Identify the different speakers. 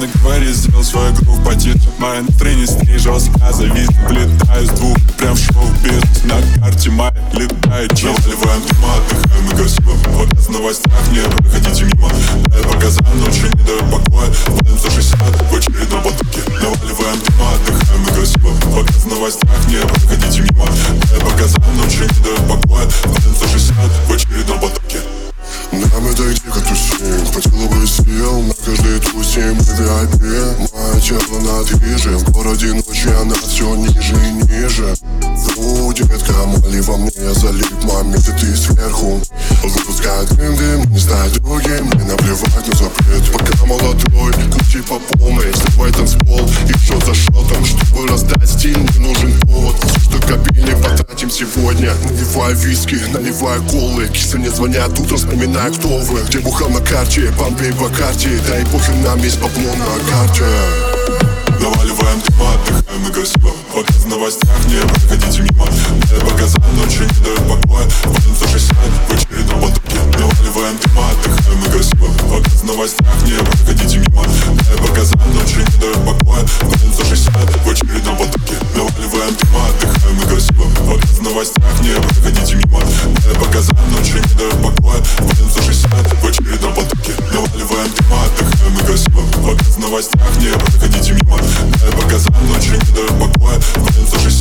Speaker 1: Ладно, говори, сделал свой грув потише. Моя настроение стри жестко зависит. Влетаю с двух, прям в шоу-бизнес. На карте моя летает честь. Наваливаем дома, отдыхаем и красиво. Показ в новостях, не проходите мимо. Дай показам, ночью не даю покоя. Валим 160 в очередном потоке. Наваливаем дома, отдыхаем и красиво. Показ в новостях, не проходите мимо. Дай показам, ночью не даю покоя. Валим 160 в очередном потоке.
Speaker 2: Нам это дико тусим, хватило бы сил на каждый тусим мы VIP. Мое тело на движе, в городе ночью она все ниже и ниже. Фу, детка, моли во мне, я залип, моменты ты сверху. Выпускает дым, не стать другим, мне наплевать на запрет. Пока молодой, крути по полной, сливай танцпол и счет за счетом. Чтобы раздать стиль, не нужен повод. Все, что копили, потратим сегодня. Наливай виски, наливай колы. Кисы мне звонят, утром вспоминаю, кто вы. Где бухал на карте, бомбей по карте. Да и похер, нам есть бабло на карте.
Speaker 1: Наваливаем дома, отдыхаем и красиво. Показ в новостях, не проходите мимо. Дай показам, ночью не даю покоя. Валим 160 в очередном потоке. Наваливаем дома, отдыхаем и красиво. Показ в новостях, не проходите мимо. Дай показам, ночью не даю покоя. Валим 160 в очередном потоке. Наваливаем дома, отдыхаем и красиво. Показ в новостях, не проходите мимо. Дай показам, ночью не даю покоя. Валим 160 в очередном потоке. Наваливаем дома, отдыхаем и красиво. Показ в новостях, не проходите мимо. Дай показам, ночью не даю покоя. Валим 160